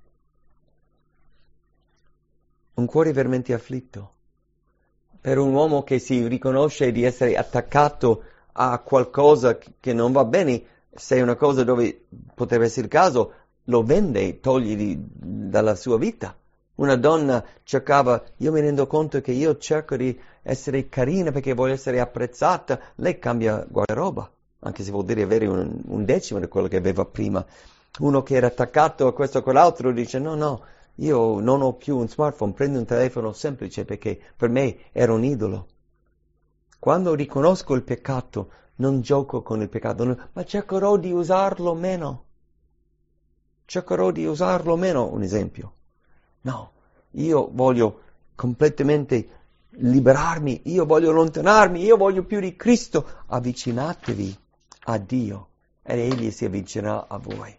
Speaker 2: Un cuore veramente afflitto. Per un uomo che si riconosce di essere attaccato a qualcosa che non va bene, se è una cosa dove potrebbe essere il caso, lo vende, toglie dalla sua vita. Una donna cercava, io mi rendo conto che io cerco di essere carina perché voglio essere apprezzata, lei cambia guardaroba, anche se vuol dire avere un, un decimo di quello che aveva prima. Uno che era attaccato a questo o quell'altro dice no, no, io non ho più un smartphone, prendo un telefono semplice perché per me era un idolo. Quando riconosco il peccato, non gioco con il peccato, no, ma cercherò di usarlo meno. Cercherò di usarlo meno, un esempio. No, io voglio completamente liberarmi, io voglio allontanarmi, io voglio più di Cristo, avvicinatevi a Dio ed Egli si avvicinerà a voi.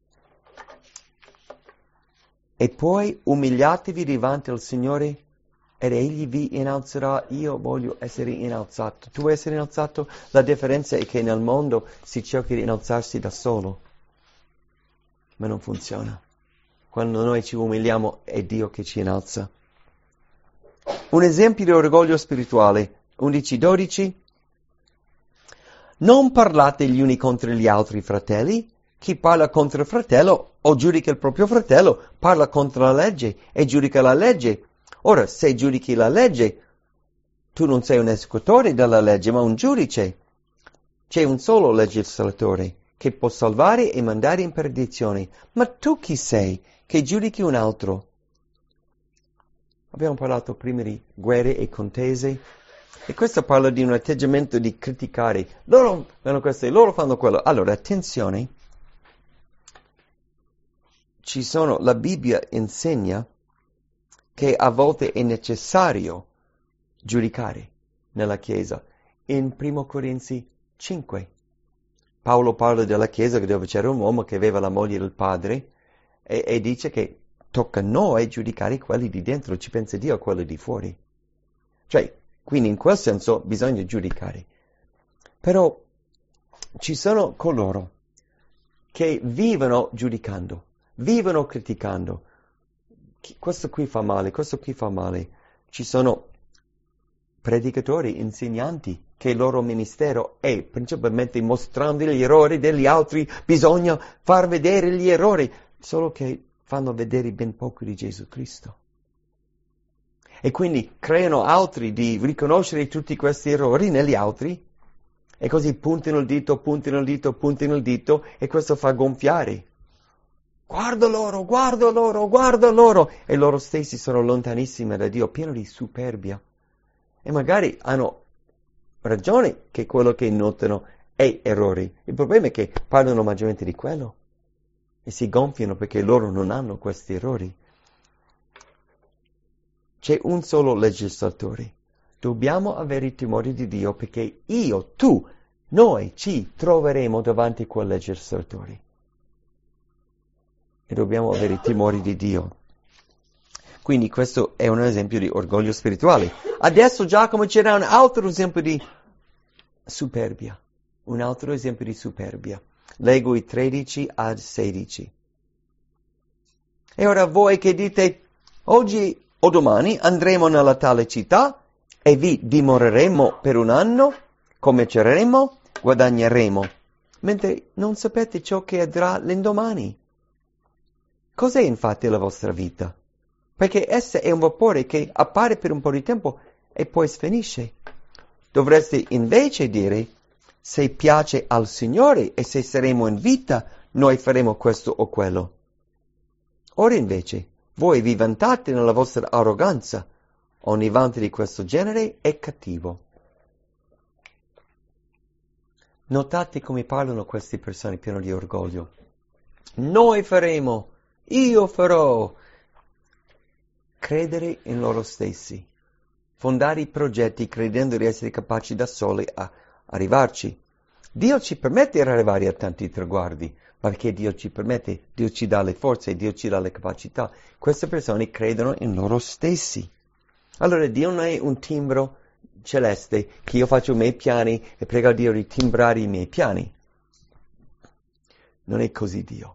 Speaker 2: E poi umiliatevi davanti al Signore ed Egli vi innalzerà. Io voglio essere innalzato. Tu vuoi essere innalzato? La differenza è che nel mondo si cerca di innalzarsi da solo, ma non funziona. Quando noi ci umiliamo è Dio che ci innalza. Un esempio di orgoglio spirituale, undici dodici. Non parlate gli uni contro gli altri, fratelli. Chi parla contro il fratello o giudica il proprio fratello parla contro la legge e giudica la legge. Ora, se giudichi la legge, tu non sei un esecutore della legge, ma un giudice. C'è un solo legislatore che può salvare e mandare in perdizione. Ma tu chi sei che giudichi un altro? Abbiamo parlato prima di guerre e contese. E questo parla di un atteggiamento di criticare. Loro fanno questo e loro fanno quello. Allora, attenzione. Ci sono, la Bibbia insegna che a volte è necessario giudicare nella Chiesa. In primo Corinzi cinque, Paolo parla della Chiesa dove c'era un uomo che aveva la moglie del padre e, e dice che tocca a noi giudicare quelli di dentro, ci pensa Dio a quelli di fuori. Cioè, quindi in quel senso bisogna giudicare. Però ci sono coloro che vivono giudicando, vivono criticando. Questo qui fa male, questo qui fa male. Ci sono predicatori, insegnanti, che il loro ministero è principalmente mostrando gli errori degli altri, bisogna far vedere gli errori, solo che fanno vedere ben poco di Gesù Cristo. E quindi creano altri di riconoscere tutti questi errori negli altri, e così puntano il dito, puntano il dito, puntano il dito, e questo fa gonfiare. Guarda loro, guarda loro, guarda loro, e loro stessi sono lontanissimi da Dio, pieni di superbia. E magari hanno ragione che quello che notano è errori. Il problema è che parlano maggiormente di quello e si gonfiano perché loro non hanno questi errori. C'è un solo legislatore. Dobbiamo avere il timore di Dio perché io, tu, noi ci troveremo davanti a quel legislatore. E dobbiamo avere il timore di Dio. Quindi questo è un esempio di orgoglio spirituale. Adesso Giacomo ci dà un altro esempio di superbia. Un altro esempio di superbia. Leggo i tredici al sedici. E ora voi che dite, oggi o domani andremo nella tale città e vi dimoreremo per un anno, commerceremo, guadagneremo, mentre non sapete ciò che accadrà l'indomani. Cos'è infatti la vostra vita? Perché essa è un vapore che appare per un po' di tempo e poi svanisce. Dovreste invece dire, se piace al Signore e se saremo in vita, noi faremo questo o quello. Ora invece, voi vi vantate nella vostra arroganza. Ogni vanto di questo genere è cattivo. Notate come parlano queste persone piene di orgoglio. Noi faremo, io farò. Credere in loro stessi. Fondare i progetti credendo di essere capaci da soli a arrivarci. Dio ci permette di arrivare a tanti traguardi, perché Dio ci permette, Dio ci dà le forze, Dio ci dà le capacità. Queste persone credono in loro stessi. Allora Dio non è un timbro celeste che io faccio i miei piani e prego a Dio di timbrare i miei piani. Non è così Dio.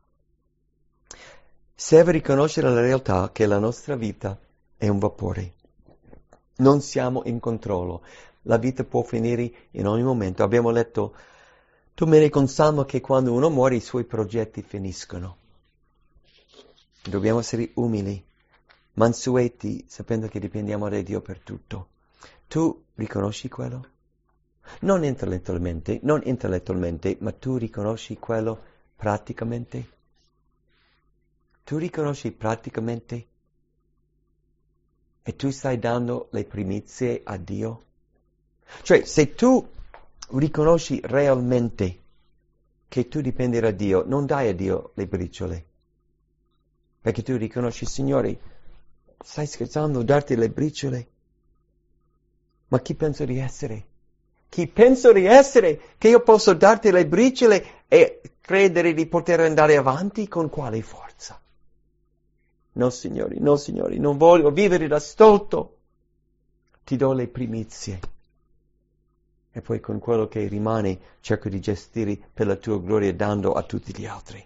Speaker 2: Serve riconoscere la realtà che la nostra vita è un vapore. Non siamo in controllo. La vita può finire in ogni momento. Abbiamo letto domenica un salmo che quando uno muore i suoi progetti finiscono. Dobbiamo essere umili, mansueti, sapendo che dipendiamo da Dio per tutto. Tu riconosci quello? Non intellettualmente, non intellettualmente, ma tu riconosci quello praticamente? Tu riconosci praticamente? E tu stai dando le primizie a Dio? Cioè, se tu riconosci realmente che tu dipendi da Dio, non dai a Dio le briciole. Perché tu riconosci, Signore, Stai scherzando? Darti le briciole? Ma chi penso di essere? Chi penso di essere? Che io posso darti le briciole e credere di poter andare avanti? Con quale forza? No, signori, no, signori, non voglio vivere da stolto. Ti do le primizie. E poi con quello che rimane cerco di gestire per la tua gloria dando a tutti gli altri.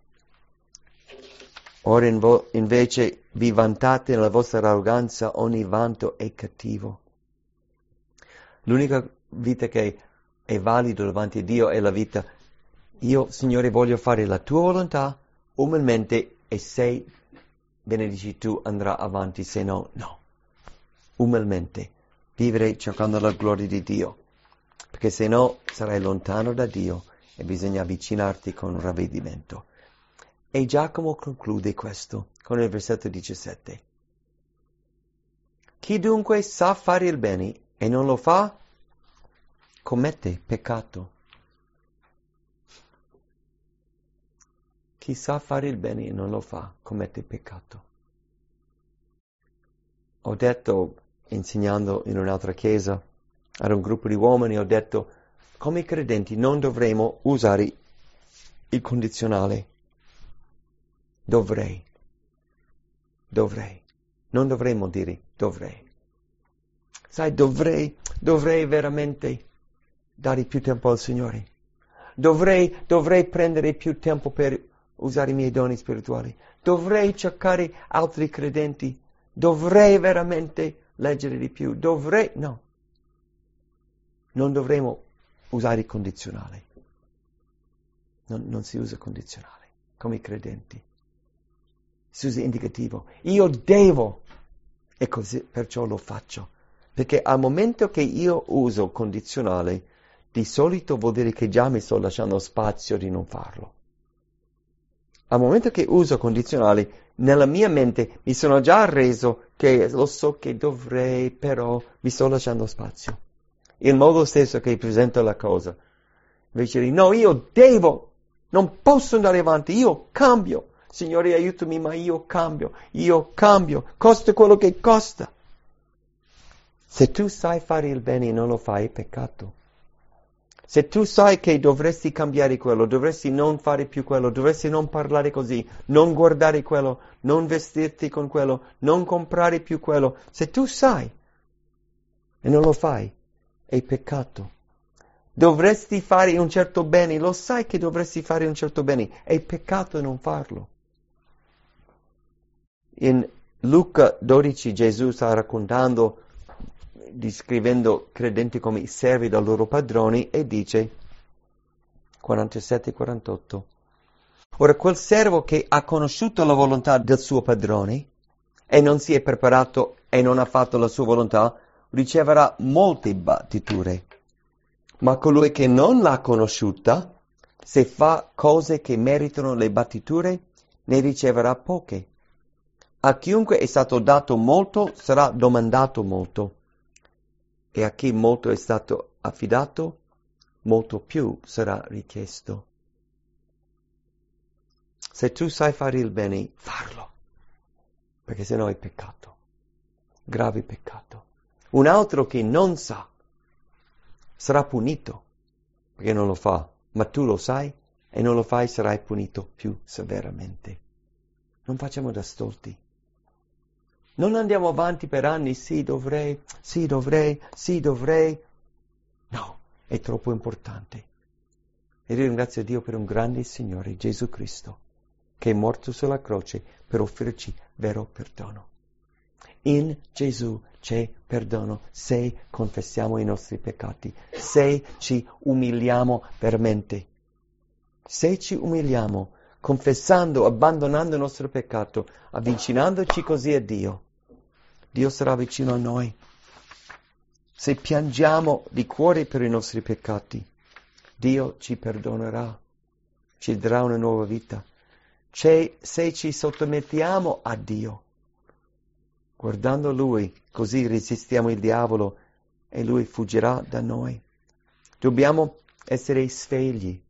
Speaker 2: Ora invece vi vantate nella vostra arroganza, ogni vanto è cattivo. L'unica vita che è valida davanti a Dio è la vita. Io, Signore, voglio fare la tua volontà umilmente e se benedici tu andrà avanti, se no, no. Umilmente. Vivere cercando la gloria di Dio. Perché se no sarai lontano da Dio e bisogna avvicinarti con un ravvedimento. E Giacomo conclude questo con il versetto diciassette. Chi dunque sa fare il bene e non lo fa, commette peccato. Chi sa fare il bene e non lo fa, commette peccato. Ho detto, insegnando in un'altra chiesa, ad un gruppo di uomini, ho detto, come credenti non dovremo usare il condizionale. Dovrei. Dovrei. Non dovremmo dire dovrei. Sai, dovrei, dovrei veramente dare più tempo al Signore. Dovrei, dovrei prendere più tempo per usare i miei doni spirituali. Dovrei cercare altri credenti. Dovrei veramente leggere di più. Dovrei, no. Non dovremo usare il condizionale. Non, non si usa condizionale come i credenti. Si usa indicativo. Io devo. E così, perciò lo faccio. Perché al momento che io uso condizionale, di solito vuol dire che già mi sto lasciando spazio di non farlo. Al momento che uso condizionale, nella mia mente mi sono già reso che lo so che dovrei, però mi sto lasciando spazio. Il modo stesso che presento la cosa. Invece di no, io devo, non posso andare avanti, io cambio. Signore, aiutami, ma io cambio, io cambio, costa quello che costa. Se tu sai fare il bene e non lo fai, è peccato. Se tu sai che dovresti cambiare quello, dovresti non fare più quello, dovresti non parlare così, non guardare quello, non vestirti con quello, non comprare più quello, se tu sai e non lo fai, è peccato. Dovresti fare un certo bene, lo sai che dovresti fare un certo bene, è peccato non farlo. In Luca dodici Gesù sta raccontando, descrivendo credenti come servi dai loro padroni e dice, quarantasette quarantotto, ora quel servo che ha conosciuto la volontà del suo padrone e non si è preparato e non ha fatto la sua volontà, riceverà molte battiture. Ma colui che non l'ha conosciuta, se fa cose che meritano le battiture, ne riceverà poche. A chiunque è stato dato molto, sarà domandato molto. E a chi molto è stato affidato, molto più sarà richiesto. Se tu sai fare il bene, farlo. Perché sennò è peccato. Grave peccato. Un altro che non sa, sarà punito, perché non lo fa. Ma tu lo sai e non lo fai, sarai punito più severamente. Non facciamo da stolti. Non andiamo avanti per anni, sì dovrei, sì dovrei, sì dovrei. No, è troppo importante. E io ringrazio Dio per un grande Signore, Gesù Cristo, che è morto sulla croce per offrirci vero perdono. In Gesù c'è perdono se confessiamo i nostri peccati, se ci umiliamo veramente. Se ci umiliamo, confessando, abbandonando il nostro peccato, avvicinandoci così a Dio, Dio sarà vicino a noi. Se piangiamo di cuore per i nostri peccati, Dio ci perdonerà, ci darà una nuova vita. C'è, se ci sottomettiamo a Dio, guardando Lui, così resistiamo il diavolo e Lui fuggirà da noi. Dobbiamo essere svegli.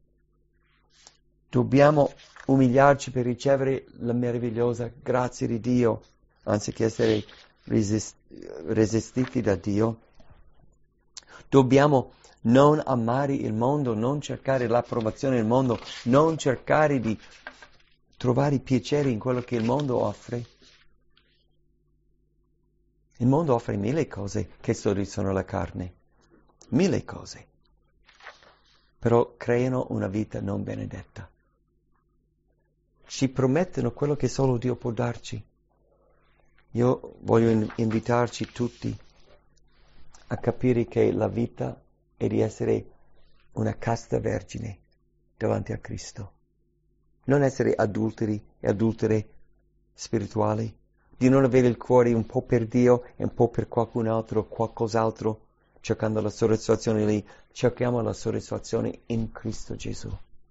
Speaker 2: Dobbiamo umiliarci per ricevere la meravigliosa grazia di Dio. anziché essere resist- resistiti da Dio. Dobbiamo non amare il mondo, non cercare l'approvazione del mondo, non cercare di trovare piacere in quello che il mondo offre. Il mondo offre mille cose che soddisfano la carne, mille cose, però creano una vita non benedetta. Ci promettono quello che solo Dio può darci. Io voglio in- invitarci tutti a capire che la vita è di essere una casta vergine davanti a Cristo. Non essere adulteri e adultere spirituali, di non avere il cuore un po' per Dio e un po' per qualcun altro, qualcos'altro, cercando la soddisfazione lì. Cerchiamo la soddisfazione in Cristo Gesù,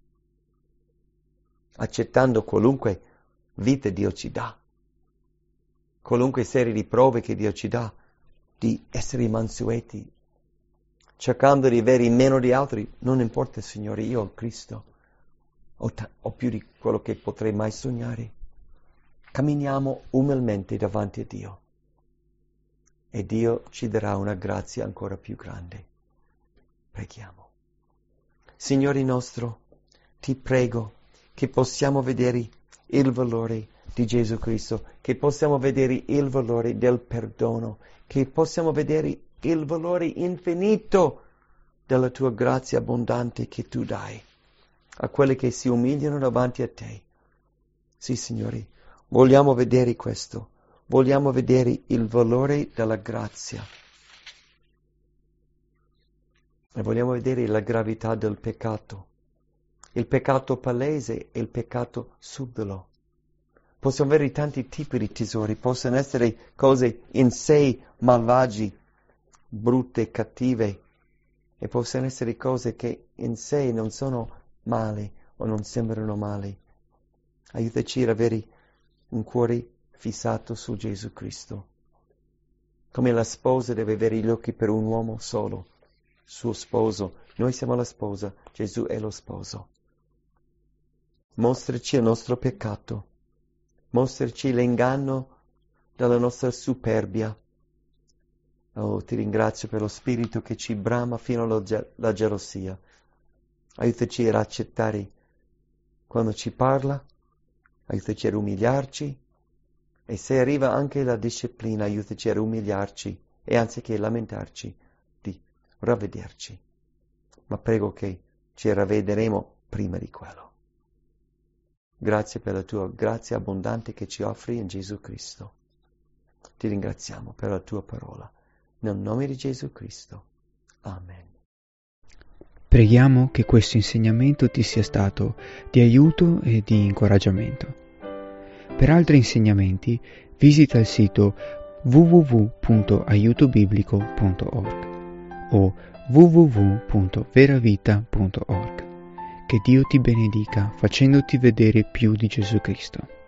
Speaker 2: accettando qualunque vita Dio ci dà, qualunque serie di prove che Dio ci dà, di essere mansueti, cercando di avere meno di altri. Non importa, Signore, io ho Cristo, ho, t- ho più di quello che potrei mai sognare. Camminiamo umilmente davanti a Dio e Dio ci darà una grazia ancora più grande. Preghiamo. Signore nostro, ti prego che possiamo vedere il valore di Gesù Cristo, che possiamo vedere il valore del perdono, che possiamo vedere il valore infinito della tua grazia abbondante che tu dai a quelli che si umiliano davanti a te. Sì, Signore, vogliamo vedere questo, vogliamo vedere il valore della grazia e vogliamo vedere la gravità del peccato, il peccato palese e il peccato subdolo. Possono avere tanti tipi di tesori, possono essere cose in sé malvagie, brutte, cattive, e possono essere cose che in sé non sono male o non sembrano male. Aiutaci ad avere un cuore fissato su Gesù Cristo. Come la sposa deve avere gli occhi per un uomo solo, suo sposo. Noi siamo la sposa, Gesù è lo sposo. Mostraci il nostro peccato, mostraci l'inganno della nostra superbia. Oh, ti ringrazio per lo spirito che ci brama fino alla ge- la gelosia. Aiutaci ad accettare quando ci parla, aiutaci ad umiliarci, e se arriva anche la disciplina, aiutaci ad umiliarci e anziché lamentarci, di ravvederci. Ma prego che ci ravvederemo prima di quello. Grazie per la tua grazia abbondante che ci offri in Gesù Cristo. Ti ringraziamo per la tua parola. Nel nome di Gesù Cristo. Amen.
Speaker 1: Preghiamo che questo insegnamento ti sia stato di aiuto e di incoraggiamento. Per altri insegnamenti visita il sito w w w punto aiuto biblico punto org o w w w punto veravita punto org. Che Dio ti benedica facendoti vedere più di Gesù Cristo.